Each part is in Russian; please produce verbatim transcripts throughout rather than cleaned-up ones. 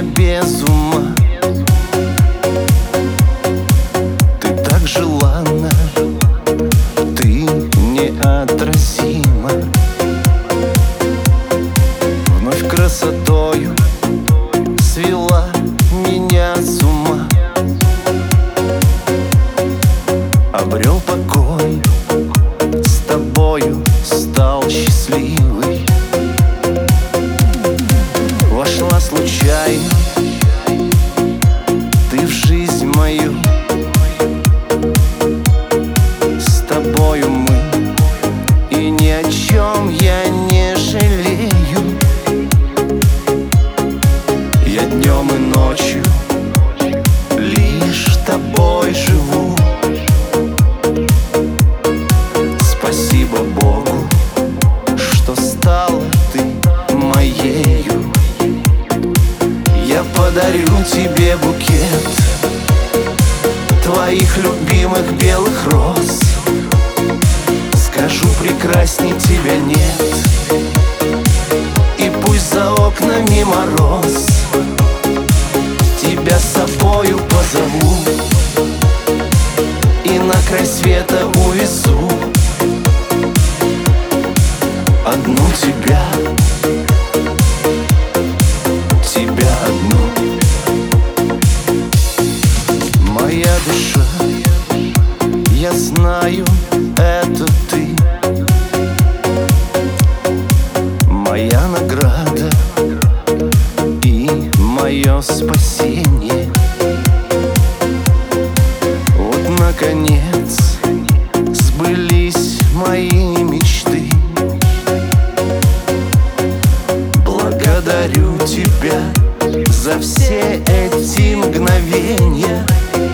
я без ума. Ты так желанна, ты неотразима. Вновь красотою свела меня с ума. Обрел покой, с тобою стал счастливый. Вошла случайно ты в жизнь мою. С тобою мы, и ни о чем я не жалею. Я днем и ночью лишь тобой живу. Спасибо Богу, что стала ты моею. Я подарю тебе букет твоих любимых белых роз. Скажу, прекрасней тебя нет, и пусть за окнами мороз, тебя с собою позову и на край света увезу. Одну тебя, тебя одну. Моя душа, я знаю, это ты. Моя награда и мое спасение. Вот наконец сбылись мои мечты. Благодарю тебя за все эти мгновения.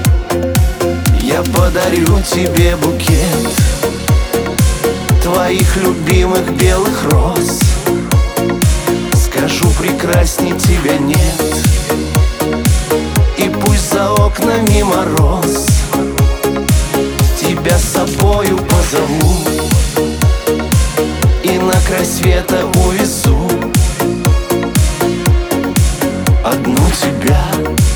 Я подарю тебе букет твоих любимых белых роз. Скажу, прекрасней тебя нет, и пусть за окнами мороз, тебя с собою позову и на край света увезу. Одну тебя.